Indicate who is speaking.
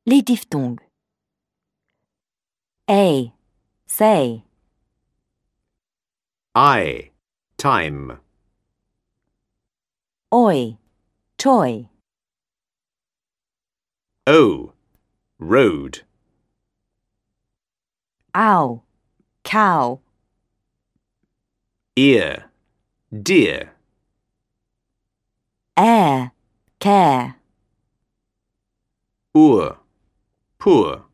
Speaker 1: Les diphtongues. A, say.
Speaker 2: I, time.
Speaker 1: Oi, toy.
Speaker 2: O, road.
Speaker 1: Ow, cow.
Speaker 2: Ear, deer.
Speaker 1: Air, care.
Speaker 2: Ur, poor.